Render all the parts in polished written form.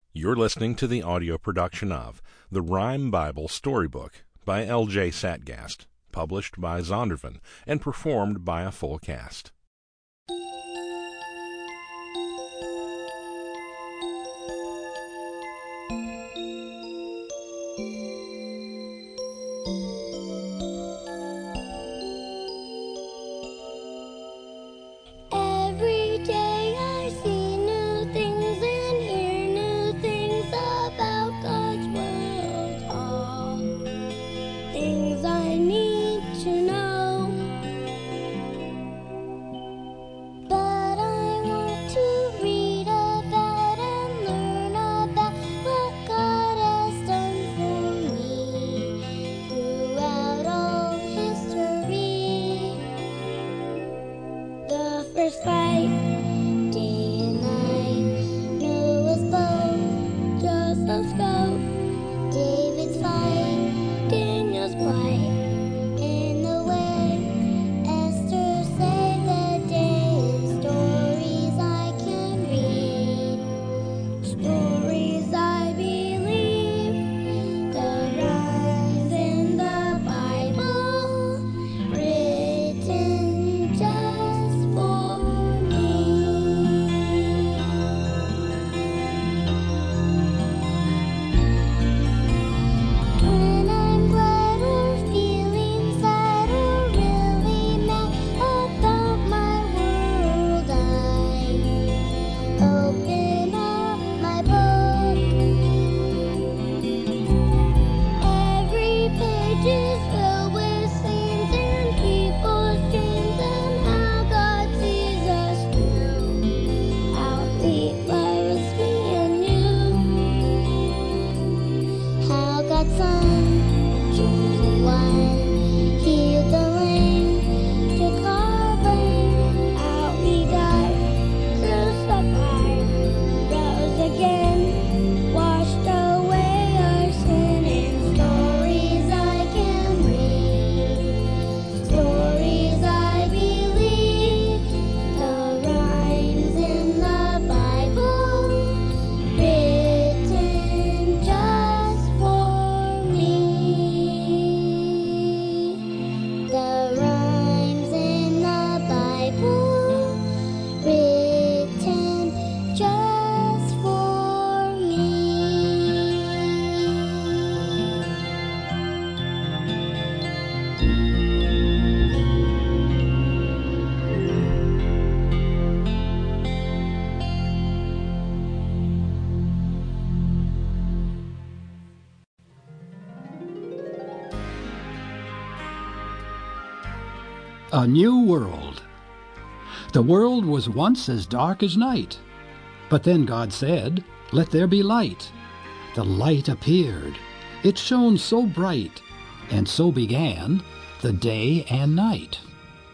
You're listening to the audio production of The Rhyme Bible Storybook by L.J. Satgast, published by Zondervan and performed by a full cast. A new world. The world was once as dark as night. But then God said, "Let there be light." The light appeared. It shone so bright, and so began the day and night.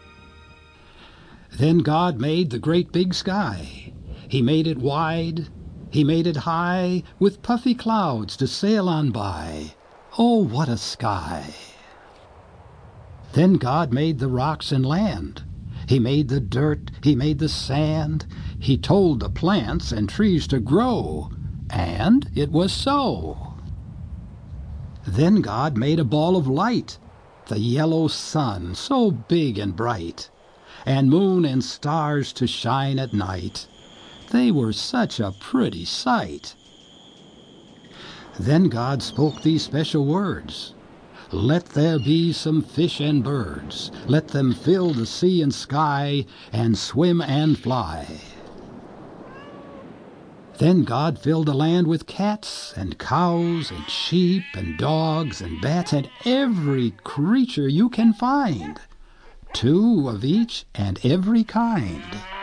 Then God made the great big sky. He made it wide, he made it high, with puffy clouds to sail on by. Oh, what a sky! Then God made the rocks and land. He made the dirt, he made the sand. He told the plants and trees to grow, and it was so. Then God made a ball of light, the yellow sun, so big and bright, and moon and stars to shine at night. They were such a pretty sight. Then God spoke these special words: "Let there be some fish and birds. Let them fill the sea and sky, and swim and fly." Then God filled the land with cats and cows and sheep and dogs and bats and every creature you can find, 2 of each and every kind.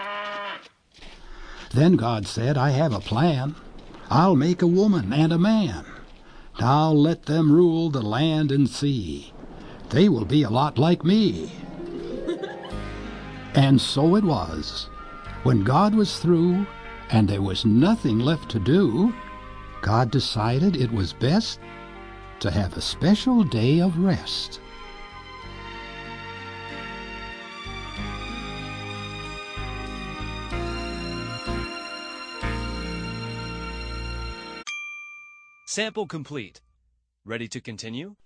Then God said, "I have a plan. I'll make a woman and a man. I'll let them rule the land and sea. They will be a lot like me." And so it was. When God was through, and there was nothing left to do, God decided it was best to have a special day of rest. Sample complete. Ready to continue?